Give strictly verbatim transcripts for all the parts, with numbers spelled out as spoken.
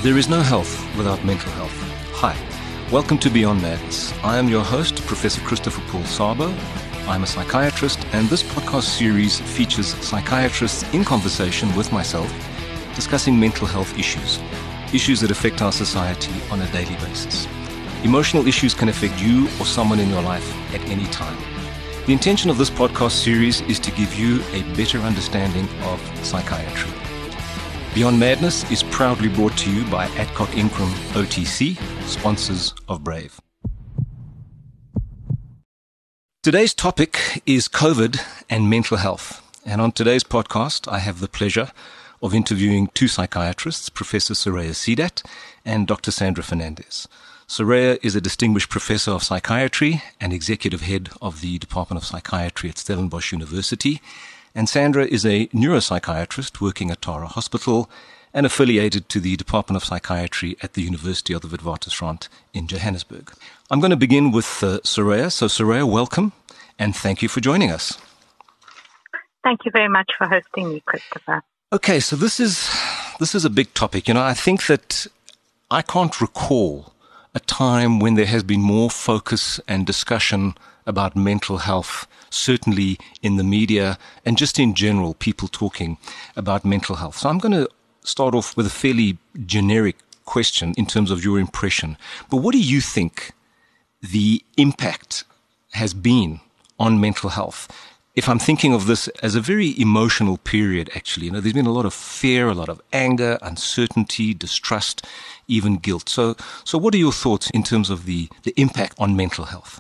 There is no health without mental health. Hi, welcome to Beyond Madness. I am your host, Professor Christopher Paul Sabo. I'm a psychiatrist, and this podcast series features psychiatrists in conversation with myself, discussing mental health issues, issues that affect our society on a daily basis. Emotional issues can affect you or someone in your life at any time. The intention of this podcast series is to give you a better understanding of psychiatry. Beyond Madness is proudly brought to you by Adcock Ingram O T C, sponsors of Brave. Today's topic is COVID and mental health. And on today's podcast, I have the pleasure of interviewing two psychiatrists, Professor Soraya Sidat and Doctor Sandra Fernandez. Soraya is a distinguished professor of psychiatry and executive head of the Department of Psychiatry at Stellenbosch University. And Sandra is a neuropsychiatrist working at Tara Hospital and affiliated to the Department of Psychiatry at the University of the Witwatersrand in Johannesburg. I'm going to begin with uh, Soraya. So Soraya, welcome, and thank you for joining us. Thank you very much for hosting me, Christopher. Okay, so this is this is a big topic. You know, I think that I can't recall a time when there has been more focus and discussion about mental health, certainly in the media and just in general, people talking about mental health. So I'm going to start off with a fairly generic question in terms of your impression. But what do you think the impact has been on mental health? If I'm thinking of this as a very emotional period, actually, you know, there's been a lot of fear, a lot of anger, uncertainty, distrust, even guilt. So, so what are your thoughts in terms of the, the impact on mental health?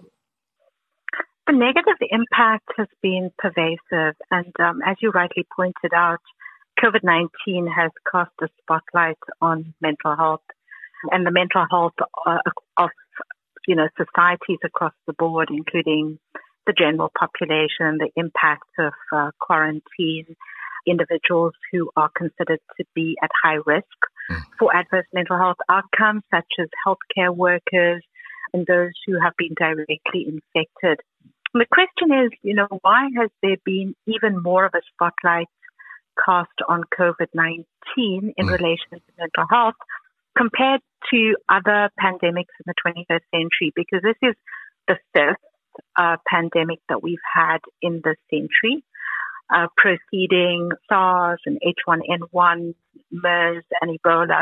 The negative impact has been pervasive, and um, as you rightly pointed out, COVID nineteen has cast a spotlight on mental health and the mental health uh, of, you know, societies across the board, including the general population, the impact of uh, quarantine, individuals who are considered to be at high risk mm. for adverse mental health outcomes, such as healthcare workers and those who have been directly infected. And the question is, you know, why has there been even more of a spotlight cast on COVID nineteen in mm. relation to mental health compared to other pandemics in the twenty-first century? Because this is the fifth uh, pandemic that we've had in this century, uh, preceding SARS and H one N one, MERS and Ebola.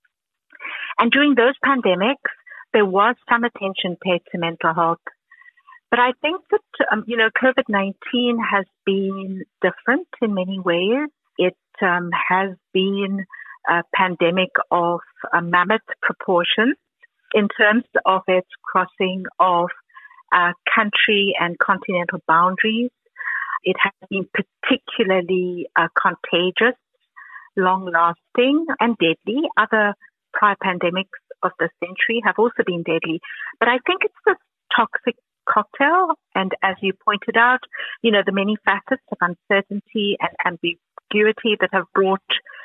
And during those pandemics, there was some attention paid to mental health. But I think that, um, you know, COVID nineteen has been different in many ways. It um, has been a pandemic of uh, mammoth proportions in terms of its crossing of uh, country and continental boundaries. It has been particularly uh, contagious, long-lasting, and deadly. Other prior pandemics of the century have also been deadly. But I think it's the toxic cocktail, and as you pointed out, you know, the many facets of uncertainty and ambiguity that have brought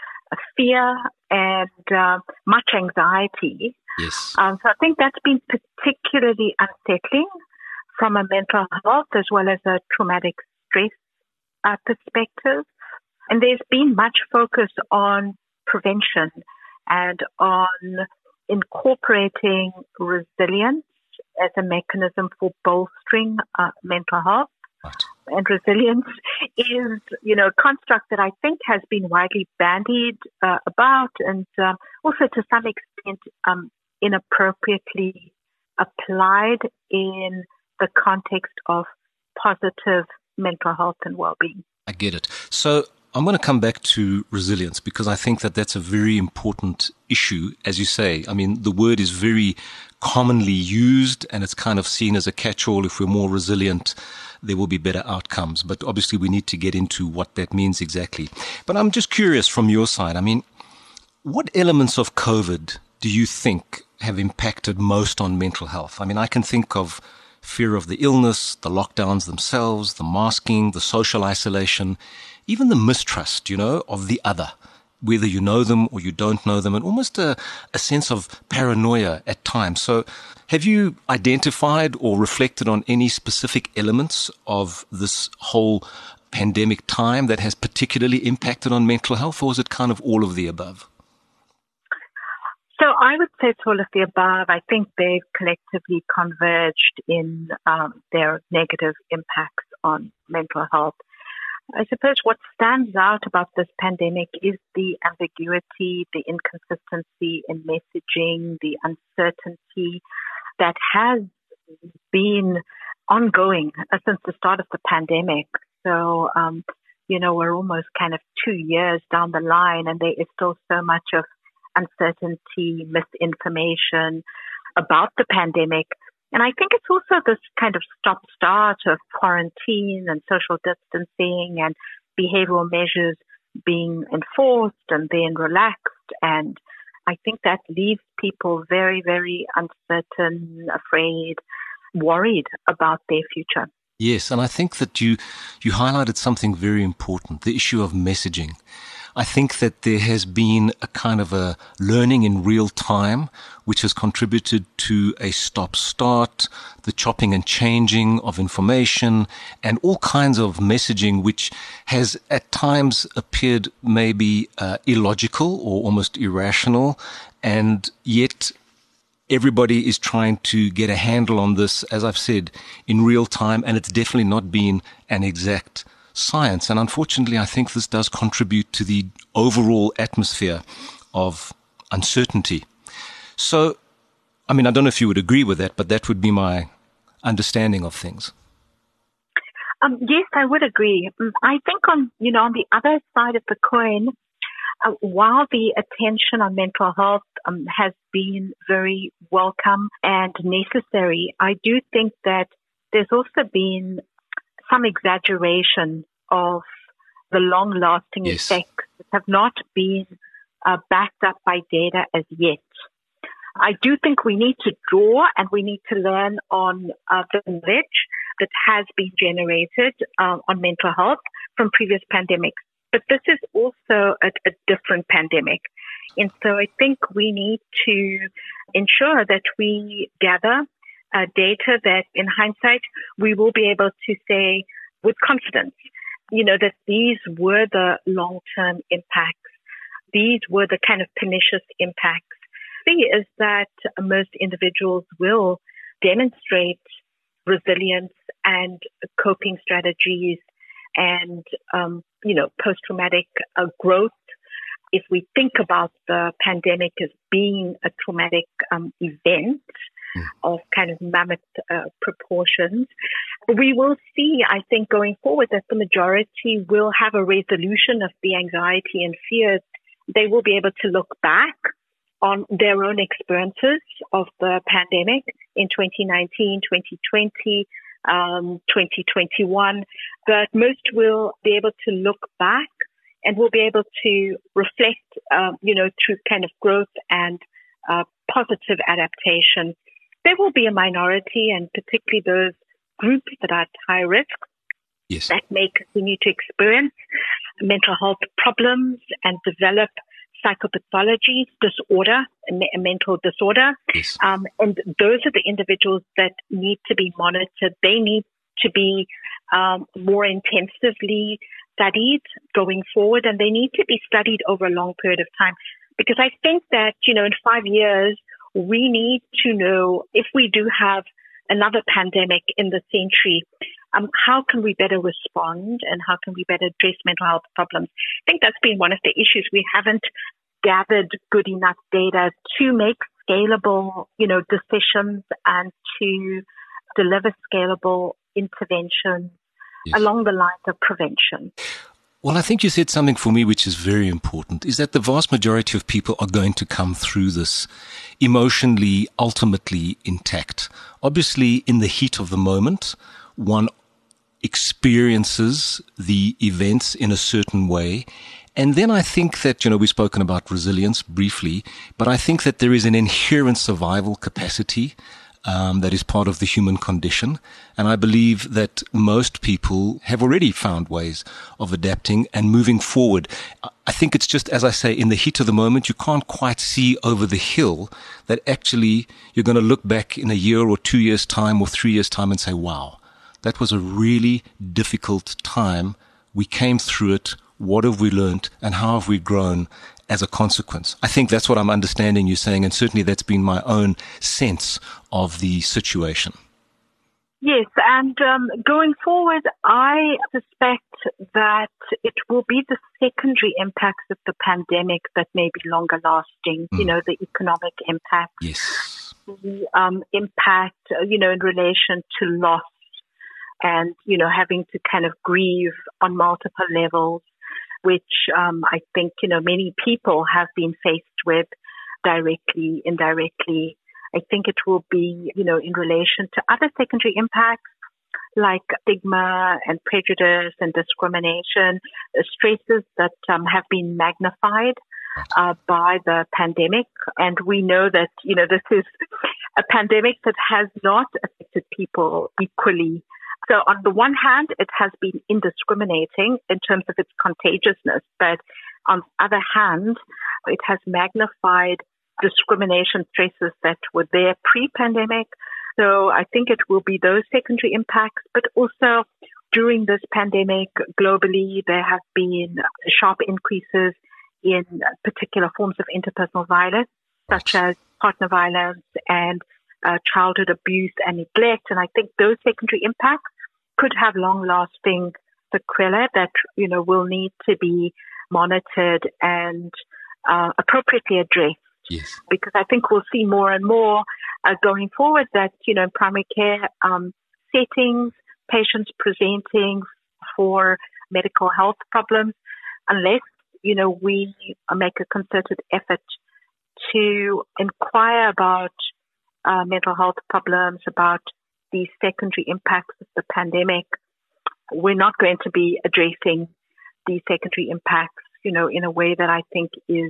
fear and uh, much anxiety. Yes. Um, so I think that's been particularly unsettling from a mental health as well as a traumatic stress uh, perspective. And there's been much focus on prevention and on incorporating resilience as a mechanism for bolstering uh, mental health. Right. And resilience is, you know, a construct that I think has been widely bandied uh, about and um, also to some extent um, inappropriately applied in the context of positive mental health and well-being. I get it. So I'm going to come back to resilience because I think that that's a very important issue, as you say. I mean, the word is very commonly used and it's kind of seen as a catch-all. If we're more resilient, there will be better outcomes. But obviously we need to get into what that means exactly. But I'm just curious from your side. I mean, what elements of COVID do you think have impacted most on mental health? I mean, I can think of fear of the illness, the lockdowns themselves, the masking, the social isolation, even the mistrust, you know, of the other, whether you know them or you don't know them, and almost a, a sense of paranoia at times. So have you identified or reflected on any specific elements of this whole pandemic time that has particularly impacted on mental health, or is it kind of all of the above? So I would say it's all of the above. I think they've collectively converged in um, their negative impacts on mental health. I suppose what stands out about this pandemic is the ambiguity, the inconsistency in messaging, the uncertainty that has been ongoing since the start of the pandemic. So, um, you know, we're almost kind of two years down the line, and there is still so much of uncertainty, misinformation about the pandemic. And I think it's also this kind of stop-start of quarantine and social distancing and behavioral measures being enforced and then relaxed. And I think that leaves people very, very uncertain, afraid, worried about their future. Yes, and I think that you you highlighted something very important, the issue of messaging. I think that there has been a kind of a learning in real time, which has contributed to a stop-start, the chopping and changing of information, and all kinds of messaging, which has at times appeared maybe uh, illogical or almost irrational, and yet everybody is trying to get a handle on this, as I've said, in real time, and it's definitely not been an exact science. And unfortunately, I think this does contribute to the overall atmosphere of uncertainty. So, I mean, I don't know if you would agree with that, but that would be my understanding of things. Um, yes, I would agree. I think on, you know, on the other side of the coin, uh, while the attention on mental health um, has been very welcome and necessary, I do think that there's also been some exaggeration of the long-lasting yes. effects that have not been uh, backed up by data as yet. I do think we need to draw and we need to learn on uh, the knowledge that has been generated uh, on mental health from previous pandemics. But this is also a, a different pandemic. And so I think we need to ensure that we gather uh, data that in hindsight we will be able to say with confidence, you know, that these were the long-term impacts. These were the kind of pernicious impacts. The thing is that most individuals will demonstrate resilience and coping strategies and, um, you know, post-traumatic uh, growth. If we think about the pandemic as being a traumatic um, event mm. of kind of mammoth uh, proportions, we will see, I think, going forward that the majority will have a resolution of the anxiety and fears. They will be able to look back on their own experiences of the pandemic in twenty nineteen, twenty twenty, um, twenty twenty-one, but most will be able to look back and will be able to reflect, um, you know, through kind of growth and uh, positive adaptation. There will be a minority, and particularly those groups that are at high risk, yes. that may continue to experience mental health problems and develop psychopathology, disorder, a mental disorder. Yes. Um, and those are the individuals that need to be monitored. They need to be um, more intensively studied going forward, and they need to be studied over a long period of time. Because I think that, you know, in five years, we need to know if we do have another pandemic in the century, um, how can we better respond and how can we better address mental health problems? I think that's been one of the issues. We haven't gathered good enough data to make scalable, you know, decisions and to deliver scalable interventions yes. along the lines of prevention. Well, I think you said something for me which is very important, is that the vast majority of people are going to come through this emotionally, ultimately intact. Obviously, in the heat of the moment, one experiences the events in a certain way. And then I think that, you know, we've spoken about resilience briefly, but I think that there is an inherent survival capacity Um, that is part of the human condition. And I believe that most people have already found ways of adapting and moving forward. I think it's just, as I say, in the heat of the moment, you can't quite see over the hill that actually you're going to look back in a year or two years' time or three years' time and say, wow, that was a really difficult time. We came through it. what have we learned, and how have we grown as a consequence? I think that's what I'm understanding you saying, and certainly that's been my own sense of the situation. Yes, and um, going forward, I suspect that it will be the secondary impacts of the pandemic that may be longer lasting, mm. you know, the economic impact, yes. the um, impact, you know, in relation to loss and, you know, having to kind of grieve on multiple levels, which um, I think, you know, many people have been faced with directly, indirectly. I think it will be, you know, in relation to other secondary impacts like stigma and prejudice and discrimination, stresses that um, have been magnified uh, by the pandemic. And we know that, you know, this is a pandemic that has not affected people equally. So on the one hand, it has been indiscriminating in terms of its contagiousness, but on the other hand, it has magnified discrimination stresses that were there pre-pandemic. So I think it will be those secondary impacts, but also during this pandemic globally, there have been sharp increases in particular forms of interpersonal violence, such as partner violence and uh, childhood abuse and neglect. And I think those secondary impacts could have long-lasting sequelae that, you know, will need to be monitored and uh, appropriately addressed. Yes. Because I think we'll see more and more uh, going forward that, you know, in primary care um, settings, patients presenting for medical health problems, unless, you know, we make a concerted effort to inquire about uh, mental health problems, about the secondary impacts of the pandemic, we're not going to be addressing these secondary impacts, you know, in a way that I think is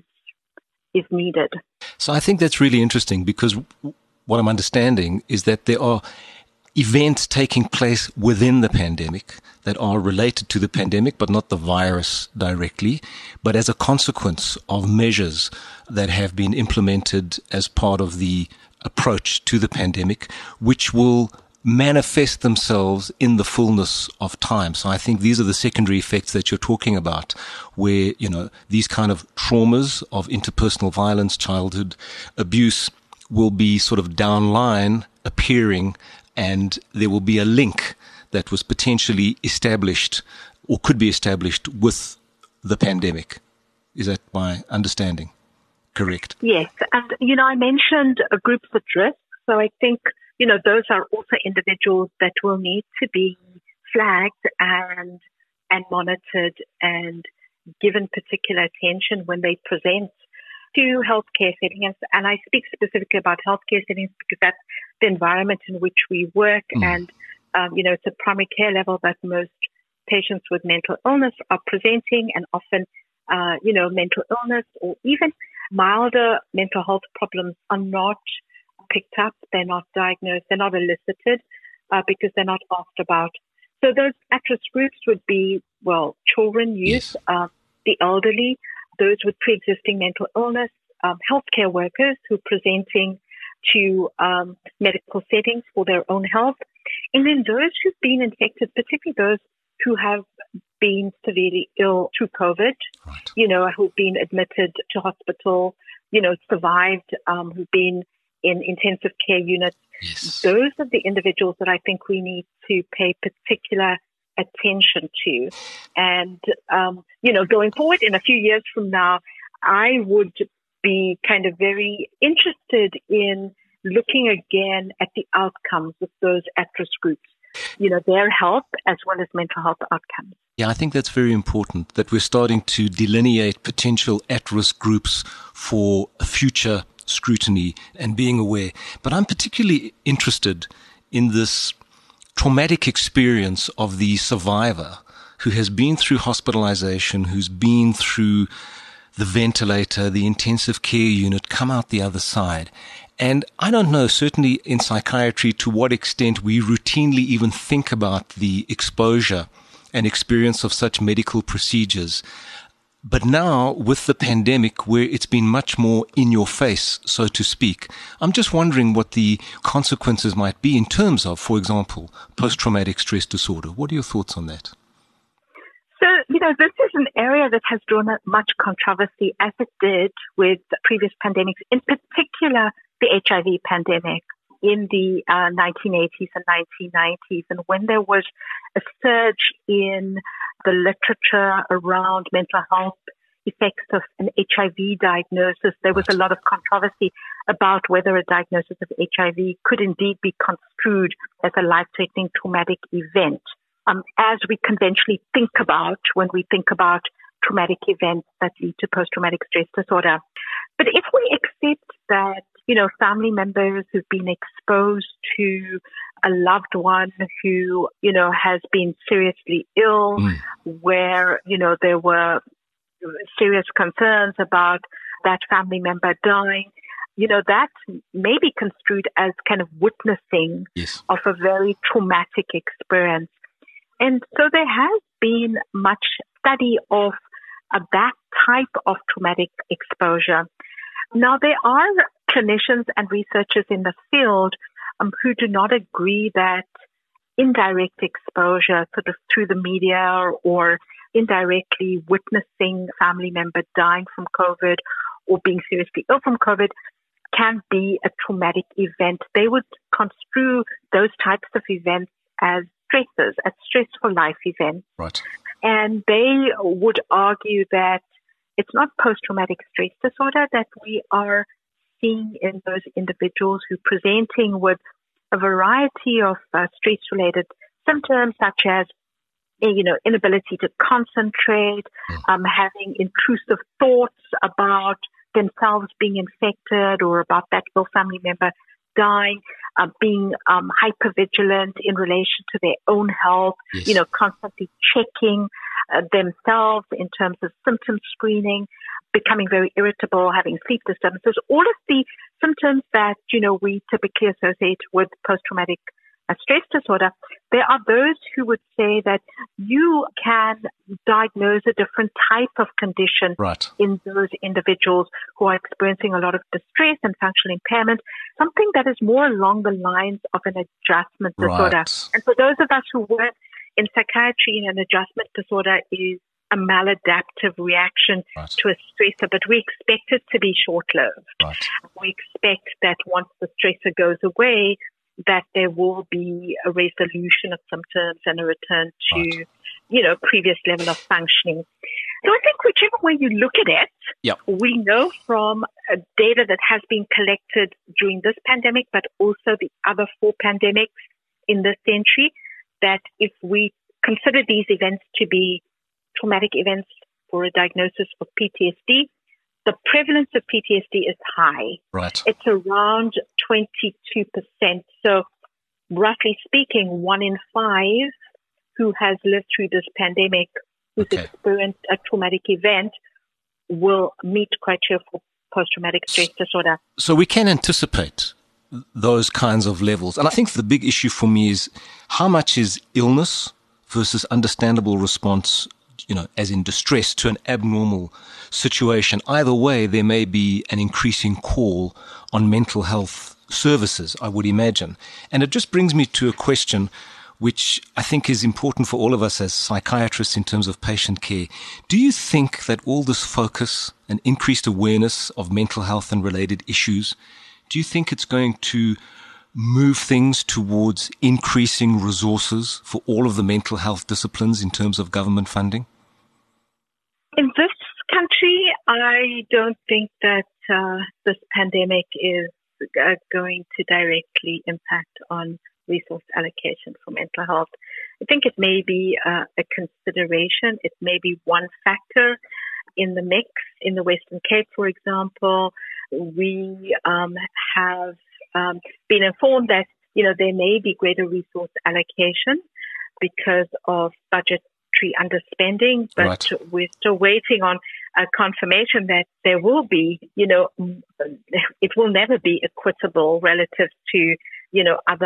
is needed. So I think that's really interesting because what I'm understanding is that there are events taking place within the pandemic that are related to the pandemic, but not the virus directly, but as a consequence of measures that have been implemented as part of the approach to the pandemic, which will manifest themselves in the fullness of time. So I think these are the secondary effects that you're talking about, where, you know, these kind of traumas of interpersonal violence, childhood abuse will be sort of downline appearing, and there will be a link that was potentially established or could be established with the pandemic. Is that my understanding correct? Yes. And, you know, I mentioned a groups at risk. So I think, you know, those are also individuals that will need to be flagged and and monitored and given particular attention when they present to healthcare settings. And I speak specifically about healthcare settings because that's the environment in which we work. Mm. And, um, you know, it's a primary care level that most patients with mental illness are presenting, and often, uh, you know, mental illness or even milder mental health problems are not picked up, they're not diagnosed, they're not elicited uh, because they're not asked about. So those at-risk groups would be, well, children, youth, yes. uh, the elderly, those with pre-existing mental illness, um, healthcare workers who are presenting to um, medical settings for their own health, and then those who've been infected, particularly those who have been severely ill through COVID, right. you know, who've been admitted to hospital, you know, survived, um, who've been in intensive care units. Yes. Those are the individuals that I think we need to pay particular attention to. And, um, you know, going forward in a few years from now, I would be kind of very interested in looking again at the outcomes of those at-risk groups, you know, their health as well as mental health outcomes. Yeah, I think that's very important that we're starting to delineate potential at-risk groups for a future scrutiny and being aware. But I'm particularly interested in this traumatic experience of the survivor who has been through hospitalization, who's been through the ventilator, the intensive care unit, come out the other side. And I don't know, certainly in psychiatry, to what extent we routinely even think about the exposure and experience of such medical procedures. But now, with the pandemic, where it's been much more in your face, so to speak, I'm just wondering what the consequences might be in terms of, for example, post-traumatic stress disorder. What are your thoughts on that? So, you know, know, this is an area that has drawn up much controversy, as it did with previous pandemics, in particular the H I V pandemic in the uh, nineteen eighties and nineteen nineties. And when there was a surge in the literature around mental health effects of an H I V diagnosis, there was a lot of controversy about whether a diagnosis of H I V could indeed be construed as a life-threatening traumatic event, um, as we conventionally think about when we think about traumatic events that lead to post-traumatic stress disorder. But if we accept that, you know, family members who've been exposed to a loved one who, you know, has been seriously ill, mm. where, you know, there were serious concerns about that family member dying, you know, that may be construed as kind of witnessing yes. of a very traumatic experience. And so there has been much study of uh, that type of traumatic exposure. Now, there are clinicians and researchers in the field um, who do not agree that indirect exposure, sort of through the media or indirectly witnessing a family member dying from COVID or being seriously ill from COVID, can be a traumatic event. They would construe those types of events as stressors, as stressful life events. Right. And they would argue that it's not post-traumatic stress disorder that we are seeing in those individuals who are presenting with a variety of uh, stress-related symptoms, such as, you know, inability to concentrate, mm. um, having intrusive thoughts about themselves being infected or about that ill family member dying, uh, being um, hypervigilant in relation to their own health, yes. you know, constantly checking uh, themselves in terms of symptom screening, becoming very irritable, having sleep disturbances, all of the symptoms that, you know, we typically associate with post-traumatic uh, stress disorder. There are those who would say that you can diagnose a different type of condition right. in those individuals who are experiencing a lot of distress and functional impairment, something that is more along the lines of an adjustment disorder. Right. And for those of us who work in psychiatry, an adjustment disorder is a maladaptive reaction right. to a stressor, but we expect it to be short-lived. Right. We expect that once the stressor goes away, that there will be a resolution of symptoms and a return to, right. you know, previous level of functioning. So I think whichever way you look at it, yep. we know from uh, data that has been collected during this pandemic, but also the other four pandemics in this century, that if we consider these events to be traumatic events for a diagnosis of P T S D, the prevalence of P T S D is high. Right. It's around twenty-two percent. So roughly speaking, one in five who has lived through this pandemic, who's okay. experienced a traumatic event, will meet criteria for post-traumatic stress disorder. So we can anticipate those kinds of levels. And I think the big issue for me is how much is illness versus understandable response, you know, as in distress to an abnormal situation. Either way, there may be an increasing call on mental health services, I would imagine. And it just brings me to a question which I think is important for all of us as psychiatrists in terms of patient care. Do you think that all this focus and increased awareness of mental health and related issues, do you think it's going to move things towards increasing resources for all of the mental health disciplines in terms of government funding? In this country, I don't think that uh, this pandemic is uh, going to directly impact on resource allocation for mental health. I think it may be uh, a consideration. It may be one factor in the mix. In the Western Cape, for example, we um, have um, been informed that, you know, there may be greater resource allocation because of budgetary underspending, but right. we're still waiting on a confirmation that there will be, you know, it will never be equitable relative to, you know, other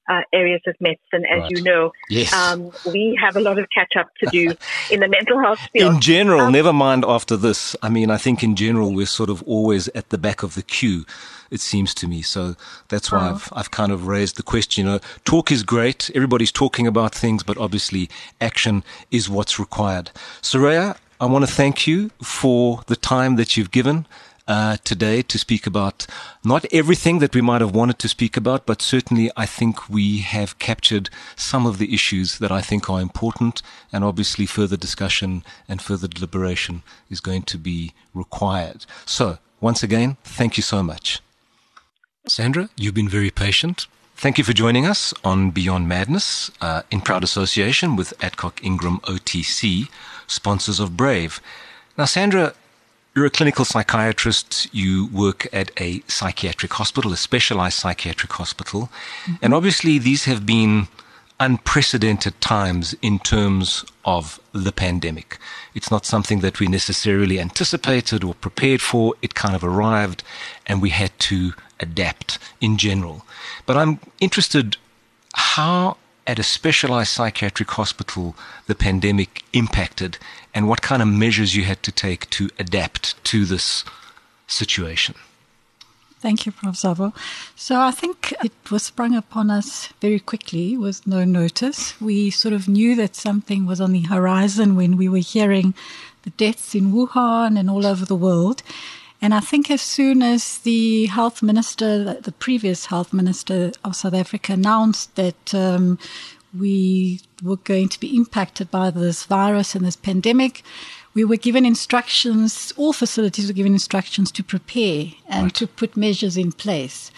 uh, areas of medicine, as right. you know. Yes. Um, we have a lot of catch up to do in the mental health field. In general, um, never mind after this. I mean, I think in general, we're sort of always at the back of the queue, it seems to me. So that's why oh. I've, I've kind of raised the question. You know, talk is great. Everybody's talking about things, but obviously action is what's required. Soraya, I want to thank you for the time that you've given Uh, today to speak about not everything that we might have wanted to speak about, but certainly I think we have captured some of the issues that I think are important, and obviously further discussion and further deliberation is going to be required. So, once again, thank you so much. Sandra, you've been very patient. Thank you for joining us on Beyond Madness, uh, in proud association with Adcock Ingram O T C, sponsors of Brave. Now, Sandra, you're a clinical psychiatrist. You work at a psychiatric hospital, a specialized psychiatric hospital. Mm-hmm. And obviously these have been unprecedented times in terms of the pandemic. It's not something that we necessarily anticipated or prepared for. It kind of arrived and we had to adapt in general. But I'm interested how at a specialized psychiatric hospital the pandemic impacted and what kind of measures you had to take to adapt to this situation. Thank you, Professor Zavo. So I think it was sprung upon us very quickly with no notice. We sort of knew that something was on the horizon when we were hearing the deaths in Wuhan and all over the world. And I think as soon as the health minister, the previous health minister of South Africa announced that um, we were going to be impacted by this virus and this pandemic, we were given instructions, all facilities were given instructions to prepare and right. to put measures in place.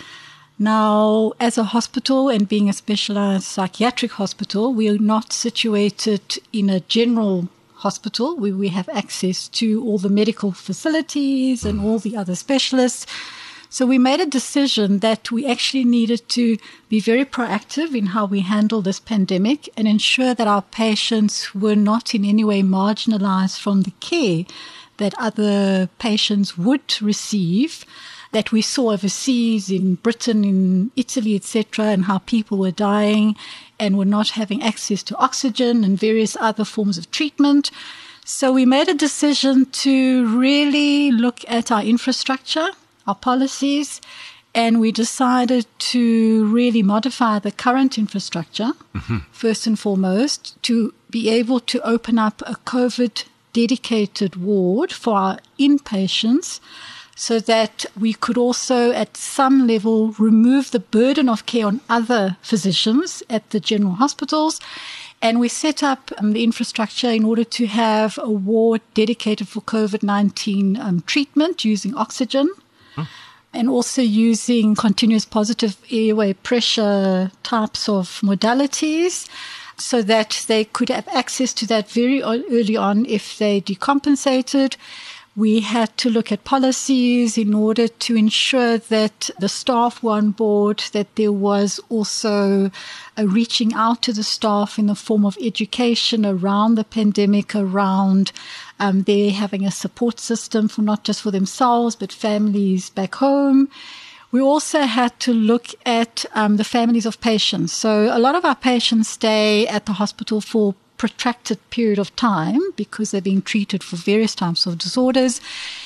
Now, as a hospital and being a specialized psychiatric hospital, we are not situated in a general hospital where we have access to all the medical facilities and all the other specialists. So we made a decision that we actually needed to be very proactive in how we handle this pandemic and ensure that our patients were not in any way marginalized from the care that other patients would receive, that we saw overseas in Britain, in Italy, et cetera, and how people were dying and were not having access to oxygen and various other forms of treatment. So we made a decision to really look at our infrastructure, our policies, and we decided to really modify the current infrastructure, mm-hmm. first and foremost, to be able to open up a COVID dedicated ward for our inpatients so that we could also at some level remove the burden of care on other physicians at the general hospitals. And we set up um, the infrastructure in order to have a ward dedicated for COVID nineteen um, treatment using oxygen huh. and also using continuous positive airway pressure types of modalities, so that they could have access to that very early on if they decompensated. We had to look at policies in order to ensure that the staff were on board, that there was also a reaching out to the staff in the form of education around the pandemic, around um, they having a support system for not just for themselves, but families back home. We also had to look at um, the families of patients. So a lot of our patients stay at the hospital for protracted period of time because they're being treated for various types of disorders.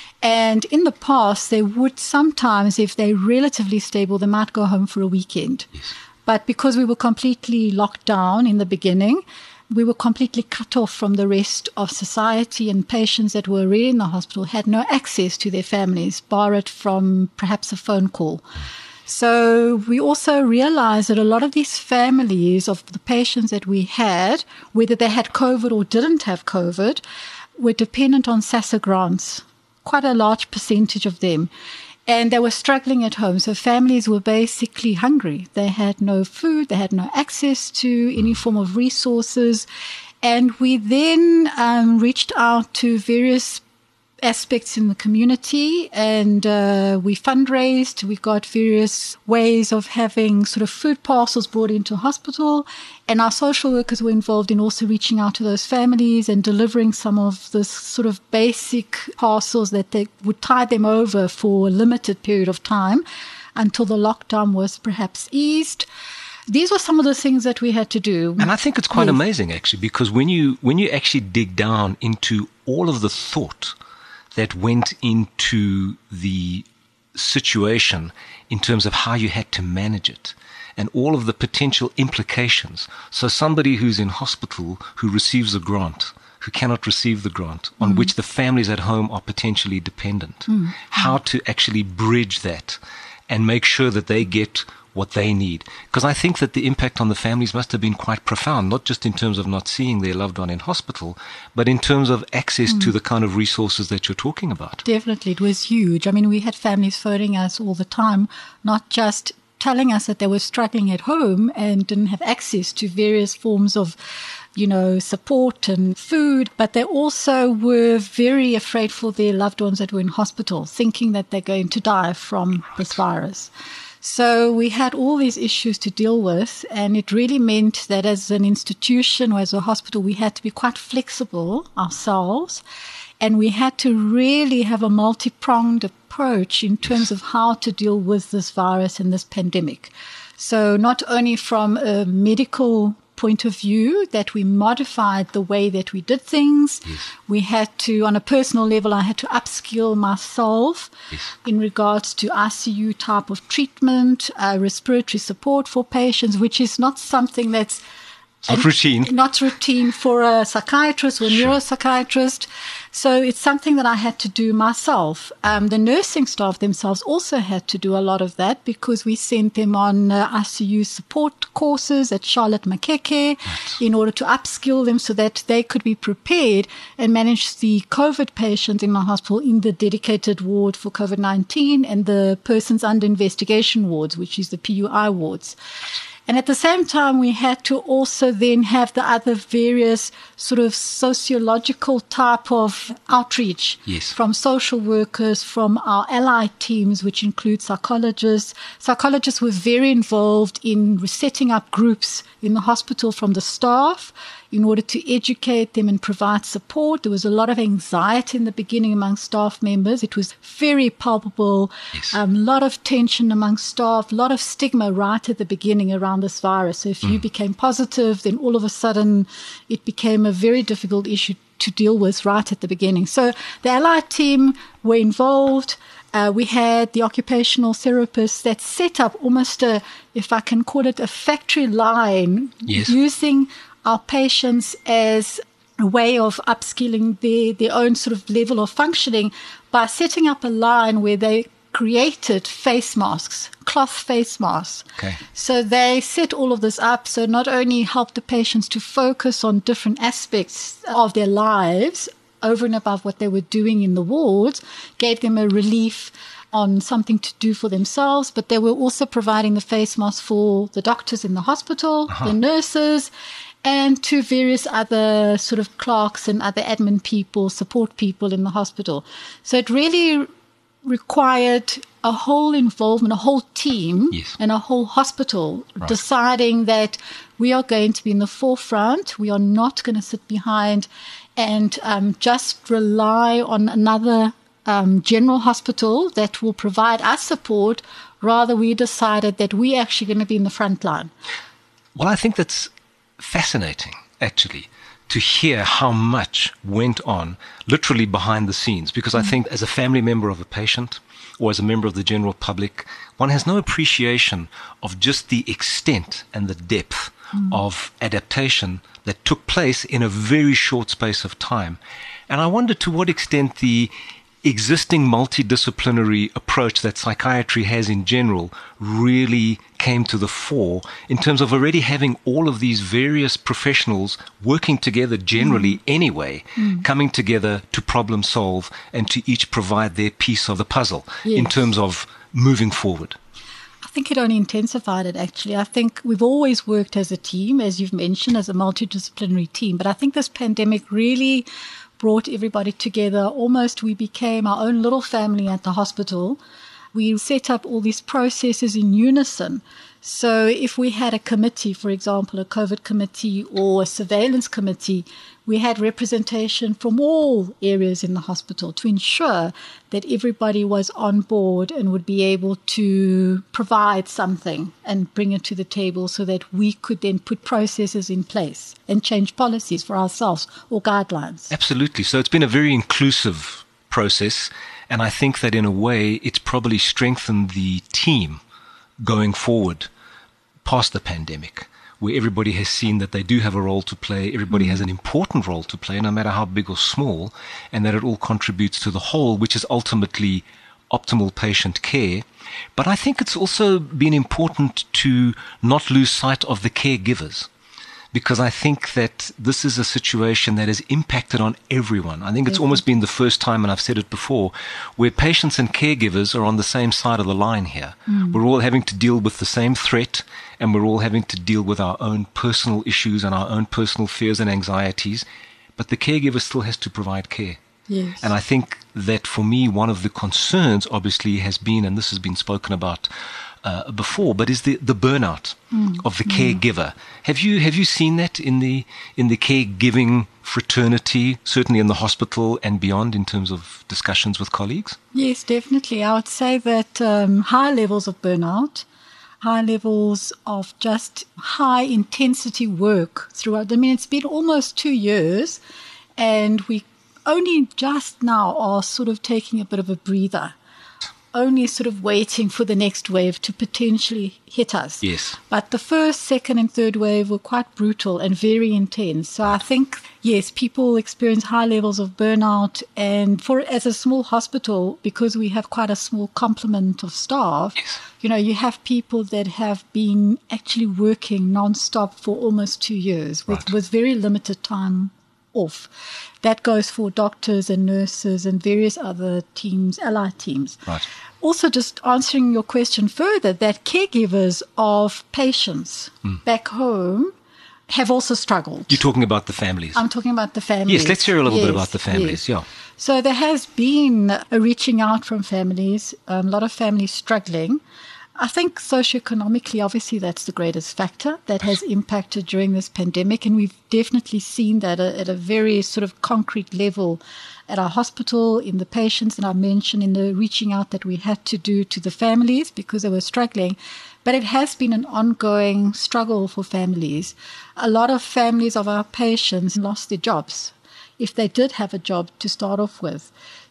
And in the past, they would sometimes, if they're relatively stable, they might go home for a weekend. Yes. But because we were completely locked down in the beginning, we were completely cut off from the rest of society, and patients that were already in the hospital had no access to their families, bar it from perhaps a phone call. So we also realized that a lot of these families of the patients that we had, whether they had COVID or didn't have COVID, were dependent on SASSA grants, quite a large percentage of them. And they were struggling at home. So families were basically hungry. They had no food. They had no access to any form of resources. And we then um, reached out to various aspects in the community, and uh, we fundraised. We got various ways of having sort of food parcels brought into hospital, and our social workers were involved in also reaching out to those families and delivering some of this sort of basic parcels that they would tide them over for a limited period of time until the lockdown was perhaps eased. these were some of the things that we had to do. And I think it's quite yes. amazing, actually, because when you when you actually dig down into all of the thought that went into the situation in terms of how you had to manage it and all of the potential implications. So somebody who's in hospital who receives a grant, who cannot receive the grant, on mm. which the families at home are potentially dependent, mm. how to actually bridge that and make sure that they get what they need. Because I think that the impact on the families must have been quite profound, not just in terms of not seeing their loved one in hospital, but in terms of access mm. to the kind of resources that you're talking about. Definitely, it was huge. I mean, we had families phoning us all the time, not just telling us that they were struggling at home and didn't have access to various forms of, you know, support and food, but they also were very afraid for their loved ones that were in hospital, thinking that they're going to die from right. this virus. So we had all these issues to deal with, and it really meant that as an institution or as a hospital, we had to be quite flexible ourselves, and we had to really have a multi-pronged approach in terms of how to deal with this virus and this pandemic. So not only from a medical point of view, that we modified the way that we did things. Yes. We had to, on a personal level, I had to upskill myself yes. in regards to I C U type of treatment, uh, respiratory support for patients, which is not something that's Not and routine. Not routine for a psychiatrist or sure. neuropsychiatrist. So it's something that I had to do myself. Um, the nursing staff themselves also had to do a lot of that because we sent them on uh, I C U support courses at Charlotte Makeke right. in order to upskill them so that they could be prepared and manage the COVID patients in the hospital in the dedicated ward for COVID nineteen and the persons under investigation wards, which is the P U I wards. And at the same time, we had to also then have the other various sort of sociological type of outreach yes. from social workers, from our allied teams, which include psychologists. Psychologists were very involved in setting up groups in the hospital from the staff in order to educate them and provide support. There was a lot of anxiety in the beginning among staff members. It was very palpable, a yes. um, lot of tension among staff, a lot of stigma right at the beginning around this virus. So if mm. you became positive, then all of a sudden it became a very difficult issue to deal with right at the beginning. So the allied team were involved. Uh, we had the occupational therapists that set up almost a, if I can call it, a factory line yes. using our patients as a way of upskilling their, their own sort of level of functioning by setting up a line where they created face masks, cloth face masks. Okay. So they set all of this up, so not only helped the patients to focus on different aspects of their lives over and above what they were doing in the wards, gave them a relief on something to do for themselves, but they were also providing the face masks for the doctors in the hospital, uh-huh. the nurses, and to various other sort of clerks and other admin people, support people in the hospital. So it really required a whole involvement, a whole team, yes. and a whole hospital right. deciding that we are going to be in the forefront. We are not going to sit behind and um, just rely on another um, general hospital that will provide us support. Rather, we decided that we're actually going to be in the front line. Well, I think that's fascinating, actually, to hear how much went on literally behind the scenes, because I think as a family member of a patient or as a member of the general public, one has no appreciation of just the extent and the depth mm. of adaptation that took place in a very short space of time. And I wonder to what extent the existing multidisciplinary approach that psychiatry has in general really came to the fore in terms of already having all of these various professionals working together generally mm. anyway, mm. coming together to problem solve and to each provide their piece of the puzzle yes. in terms of moving forward. I think it only intensified it, actually. I think we've always worked as a team, as you've mentioned, as a multidisciplinary team. But I think this pandemic really brought everybody together. Almost we became our own little family at the hospital. we set up all these processes in unison. So if we had a committee, for example, a COVID committee or a surveillance committee, we had representation from all areas in the hospital to ensure that everybody was on board and would be able to provide something and bring it to the table so that we could then put processes in place and change policies for ourselves or guidelines. Absolutely. So it's been a very inclusive process, and I think that in a way it's probably strengthened the team going forward past the pandemic, where everybody has seen that they do have a role to play, everybody has an important role to play, no matter how big or small, and that it all contributes to the whole, which is ultimately optimal patient care. But I think it's also been important to not lose sight of the caregivers, because I think that this is a situation that has impacted on everyone. I think it's mm-hmm. almost been the first time, and I've said it before, where patients and caregivers are on the same side of the line here. Mm. We're all having to deal with the same threat, and we're all having to deal with our own personal issues and our own personal fears and anxieties, but the caregiver still has to provide care. Yes. And I think that for me, one of the concerns obviously has been, and this has been spoken about uh, before, but is the, the burnout mm. of the caregiver. Mm. Have you have you seen that in the in the caregiving fraternity, certainly in the hospital and beyond, in terms of discussions with colleagues? Yes, definitely. I would say that um, high levels of burnout, high levels of just high intensity work throughout. I mean, it's been almost two years, and we only just now are sort of taking a bit of a breather, only sort of waiting for the next wave to potentially hit us. Yes. But the first, second, and third wave were quite brutal and very intense. So I think, yes, people experience high levels of burnout. And for as a small hospital, because we have quite a small complement of staff, yes. you know, you have people that have been actually working nonstop for almost two years with, right. with very limited time off. That goes for doctors and nurses and various other teams, allied teams. Right. Also, just answering your question further, that caregivers of patients mm. back home have also struggled. You're talking about the families. I'm talking about the families. Yes, let's hear a little yes, bit about the families. Yes. Yeah. So there has been a reaching out from families, um, a lot of families struggling. I think socioeconomically, obviously, that's the greatest factor that has impacted during this pandemic. And we've definitely seen that at a very sort of concrete level at our hospital, in the patients, and I mentioned in the reaching out that we had to do to the families because they were struggling. But it has been an ongoing struggle for families. A lot of families of our patients lost their jobs, if they did have a job to start off with.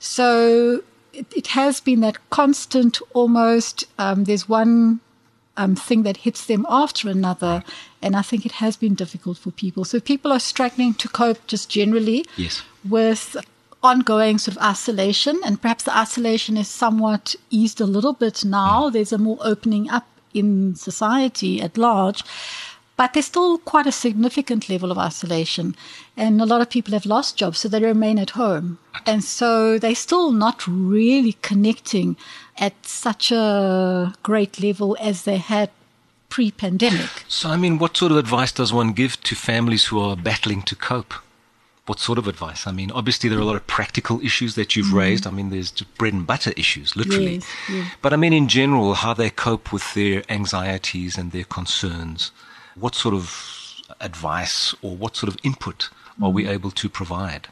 So it, it has been that constant almost, um, there's one um, thing that hits them after another, and I think it has been difficult for people. So people are struggling to cope just generally yes. with ongoing sort of isolation, and perhaps the isolation is somewhat eased a little bit now. Mm. There's a more opening up in society at large. But there's still quite a significant level of isolation. And a lot of people have lost jobs, so they remain at home. And so they're still not really connecting at such a great level as they had pre-pandemic. So, I mean, what sort of advice does one give to families who are battling to cope? What sort of advice? I mean, obviously there are a lot of practical issues that you've mm. raised. I mean, there's just bread and butter issues, literally. Yes, yes. But I mean, in general, how they cope with their anxieties and their concerns. What sort of advice or what sort of input are we able to provide?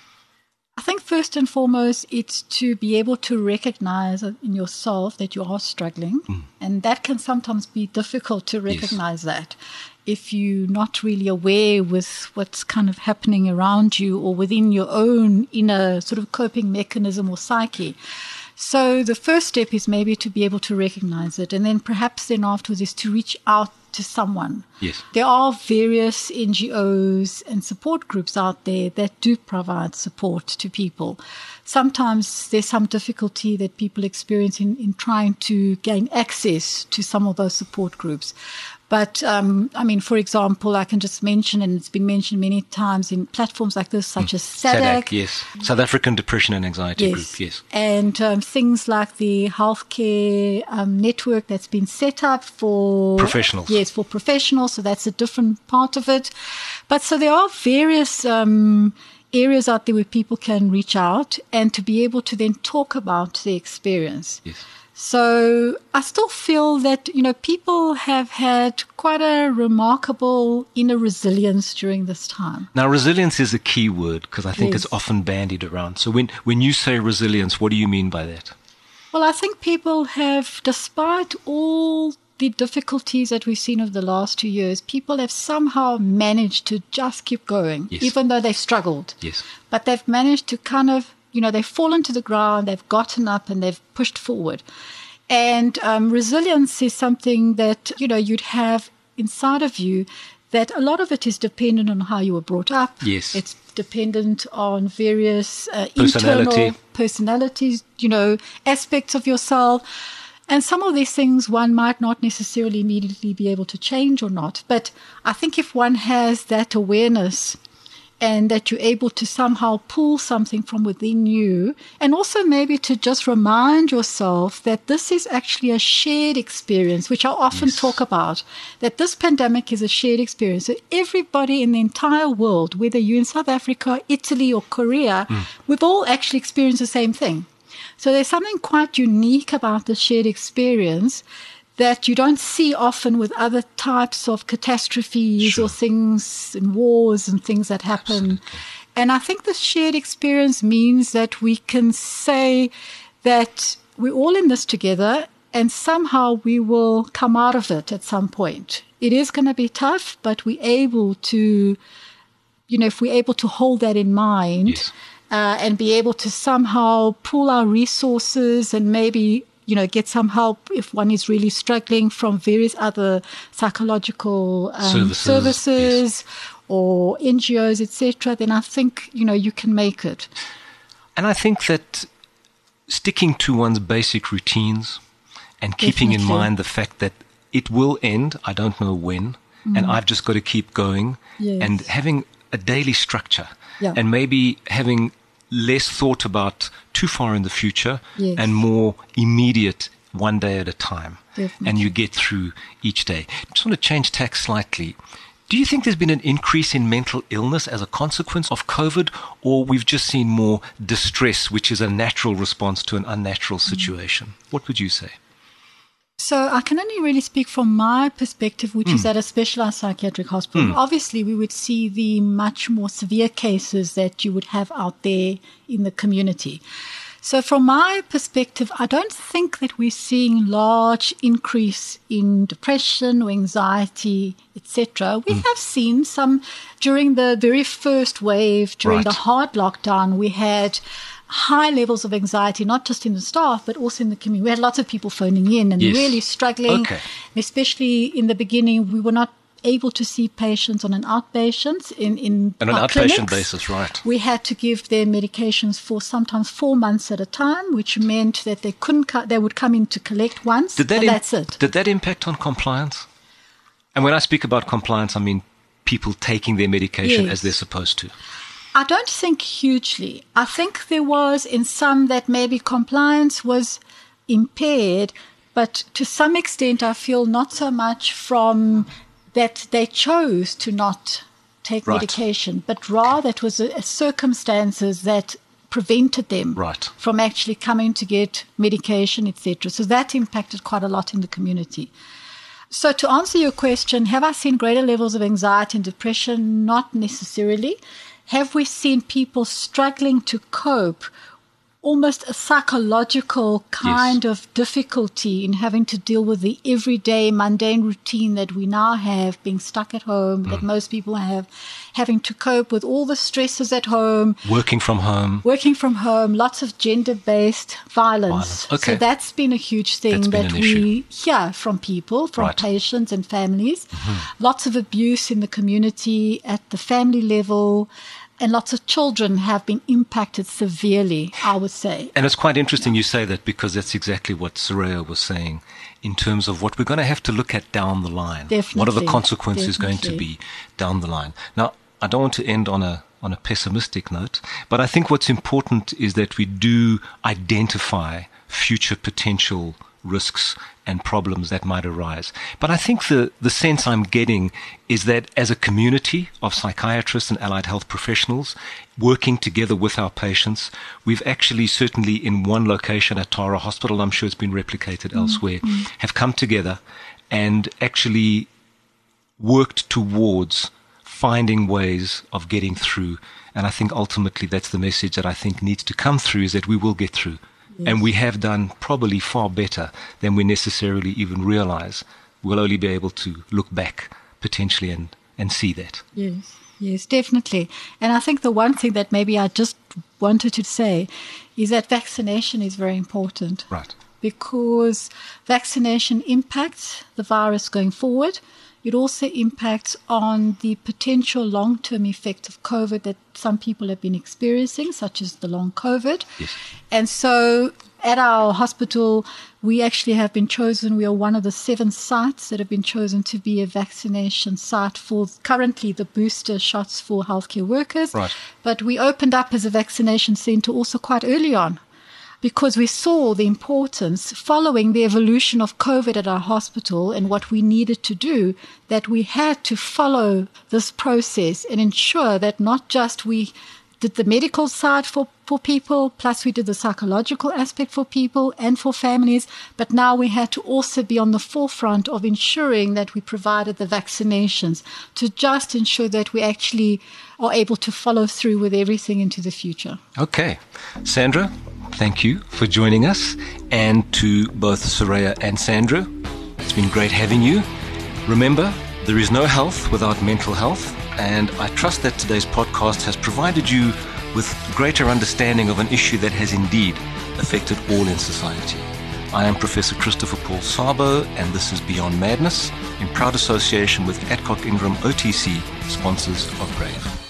I think first and foremost, it's to be able to recognize in yourself that you are struggling. Mm. And that can sometimes be difficult to recognize yes. that if you're not really aware with what's kind of happening around you or within your own inner sort of coping mechanism or psyche. So the first step is maybe to be able to recognize it. And then perhaps then afterwards is to reach out to someone. Yes. There are various N G Os and support groups out there that do provide support to people. Sometimes there's some difficulty that people experience in, in trying to gain access to some of those support groups. But, um, I mean, for example, I can just mention, and it's been mentioned many times in platforms like this, such mm. as SADAG. SADAG, yes. South African Depression and Anxiety yes. Group, yes. And um, things like the healthcare um, network that's been set up for professionals. Yes, for professionals. So that's a different part of it. But so there are various um, areas out there where people can reach out and to be able to then talk about their experience. Yes. So I still feel that, you know, people have had quite a remarkable inner resilience during this time. Now, resilience is a key word because I think Yes. it's often bandied around. So when, when you say resilience, what do you mean by that? Well, I think people have, despite all the difficulties that we've seen over the last two years, people have somehow managed to just keep going, Yes. even though they've struggled. Yes. But they've managed to kind of, you know, they've fallen to the ground, they've gotten up and they've pushed forward. And um, resilience is something that, you know, you'd have inside of you, that a lot of it is dependent on how you were brought up. Yes. It's dependent on various uh, Personality. internal personalities, you know, aspects of yourself. And some of these things one might not necessarily immediately be able to change or not. But I think if one has that awareness and that you're able to somehow pull something from within you, and also maybe to just remind yourself that this is actually a shared experience, which I often Yes. talk about, that this pandemic is a shared experience. So everybody in the entire world, whether you're in South Africa, Italy, or Korea, Mm. we've all actually experienced the same thing. So there's something quite unique about the shared experience that you don't see often with other types of catastrophes Sure. or things and wars and things that happen. Absolutely. And I think the shared experience means that we can say that we're all in this together and somehow we will come out of it at some point. It is going to be tough, but we're able to, you know, if we're able to hold that in mind, Yes. uh, and be able to somehow pool our resources and maybe, you know, get some help if one is really struggling from various other psychological um, Services, services or N G Os, et cetera, then I think, you know, you can make it. And I think that sticking to one's basic routines and keeping in Definitely. mind the fact that it will end, I don't know when, and I've just got to keep going, Yes. and having a daily structure, Yeah. and maybe having less thought about too far in the future Yes. and more immediate, one day at a time. Definitely. And you get through each day. I just want to change tack slightly. Do you think there's been an increase in mental illness as a consequence of COVID, or we've just seen more distress, which is a natural response to an unnatural situation? What would you say? So I can only really speak from my perspective, which is at a specialized psychiatric hospital. Obviously, we would see the much more severe cases that you would have out there in the community. So from my perspective, I don't think that we're seeing large increase in depression or anxiety, et cetera. We have seen some during the very first wave, during Right. the hard lockdown, we had high levels of anxiety, not just in the staff, but also in the community. We had lots of people phoning in and Yes. really struggling, Okay. especially in the beginning. We were not able to see patients on an outpatient in, in On an our outpatient clinics. basis, right. We had to give them medications for sometimes four months at a time, which meant that they couldn't. Co- they would come in to collect once, Did that and im- that's it. Did that impact on compliance? And when I speak about compliance, I mean people taking their medication Yes. as they're supposed to. I don't think hugely. I think there was in some that maybe compliance was impaired, but to some extent I feel not so much from that they chose to not take Right. medication, but rather it was a, a circumstances that prevented them Right. from actually coming to get medication, et cetera. So that impacted quite a lot in the community. So to answer your question, have I seen greater levels of anxiety and depression? Not necessarily. Have we seen people struggling to cope? Almost a psychological kind of difficulty in having to deal with the everyday mundane routine that we now have, being stuck at home, that most people have, having to cope with all the stresses at home, Working from home. working from home, lots of gender-based violence. Violence, okay. So that's been a huge thing That's been that an we hear from people, from Right. patients and families. Lots of abuse in the community at the family level, and lots of children have been impacted severely, I would say. And it's quite interesting you say that because that's exactly what Soraya was saying in terms of what we're going to have to look at down the line. What are the Definitely, consequences going to definitely. be down the line? Now, I don't want to end on a on a pessimistic note, but I think what's important is that we do identify future potential risks and problems that might arise. But I think the, the sense I'm getting is that as a community of psychiatrists and allied health professionals working together with our patients, we've actually certainly in one location at Tara Hospital, I'm sure it's been replicated mm-hmm. elsewhere, have come together and actually worked towards finding ways of getting through. And I think ultimately that's the message that I think needs to come through, is that we will get through. Yes. And we have done probably far better than we necessarily even realize. We'll only be able to look back potentially and, and see that. Yes, yes, definitely. And I think the one thing that maybe I just wanted to say is that vaccination is very important. Right. Because vaccination impacts the virus going forward. It also impacts on the potential long-term effect of COVID that some people have been experiencing, such as the long COVID. Yes. And so at our hospital, we actually have been chosen. We are one of the seven sites that have been chosen to be a vaccination site for currently the booster shots for healthcare workers. Right. But we opened up as a vaccination center also quite early on, because we saw the importance following the evolution of COVID at our hospital and what we needed to do, that we had to follow this process and ensure that not just we did the medical side for, for people, plus we did the psychological aspect for people and for families, but now we had to also be on the forefront of ensuring that we provided the vaccinations to just ensure that we actually are able to follow through with everything into the future. Okay. Sandra, thank you for joining us, and to both Soraya and Sandra. It's been great having you. Remember, there is no health without mental health, and I trust that today's podcast has provided you with greater understanding of an issue that has indeed affected all in society. I am Professor Christopher Paul Sabo, and this is Beyond Madness, in proud association with Adcock Ingram O T C, sponsors of Brave.